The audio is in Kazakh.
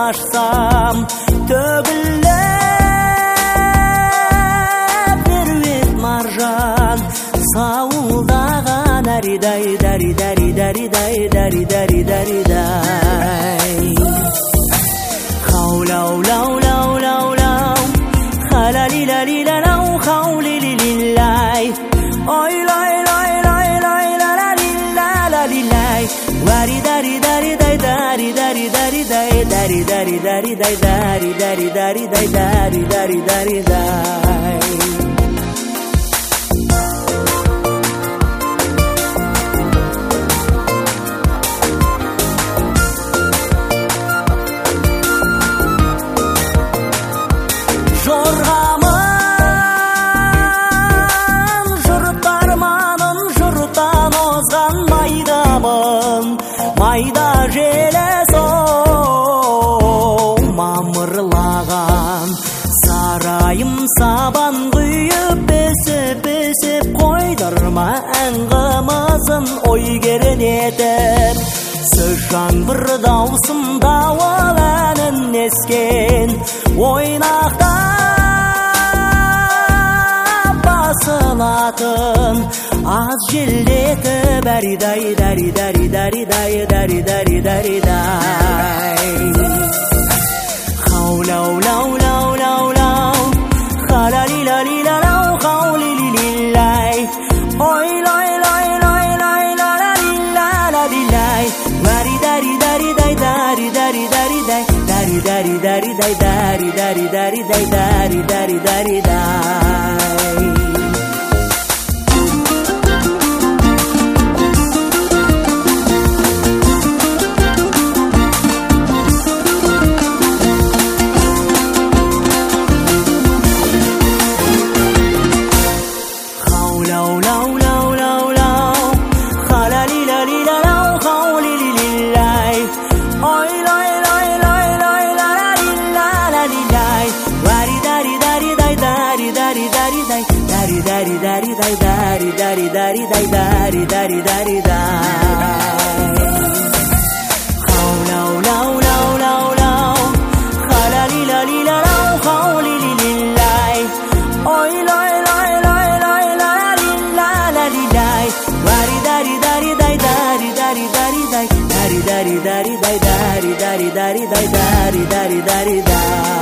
açsam tөгіліп берует маржан сауылдаған әридай дәри дәри дәри дәри дәри дәри дәри дәй хау-лау лау лау лау лау ха-ла-ли-ла-ли-ла-лау хау-ли-ли-ли-лай ой-лай лай лай лай ла-ла-ли-ла-ла-ли-лай вари-дари-дари-дай дари-дари-дари-дай дари-дари-дари-дай дари-дари-дари-дай дари-дари-дари-дай Жорғамын, жұрттарманын, жұрттан озған майдамын, майда желес оу, мамырлаған. Сарайым сабан құйып, бесіп қойдырма ән қымызын ой кернетіп. Сөз жаңбыр даусым дауыл әнін ескен, ойнақтап басылатын аз желдетіп әридай дәри дәри дәри дәри дәри дәри дәри дәй хау-лау лау лау лау лау ха-ла-ли-ла-ли-ла-лау хау-ли-ли-ли-лай ой-лай лай лай лай ла-ла-ли-ла-ла-ли-лай вари-дари-дари-дай дари-дари-дари-дай дари-дари-дари-дай дари-дари-дари-дай дари-дари-дари-дай хау-лау лау лау лау лау ха-ла-ли-ла-ли-ла-лау хау-ли-ли-ли-лай ой-лай лай лай лай ла-ла-ли-ла-ла-ли-лай вари-дари-дари-дай дари-дари-дари-дай дари-дари-дари-дай дари-дари-дари-дай дари-дари-дари-дай хау-лау лау лау лау лау ха-ла-ли-ла-ли-ла-лау хау-ли-ли-ли-лай ой-лай лай лай лай ла-ла-ли-ла-ла-ли-лай вари-дари-дари-дай дари-дари-дари-дай дари-дари-дари-дай дари-дари-дари-дай дари-дари-дари-дай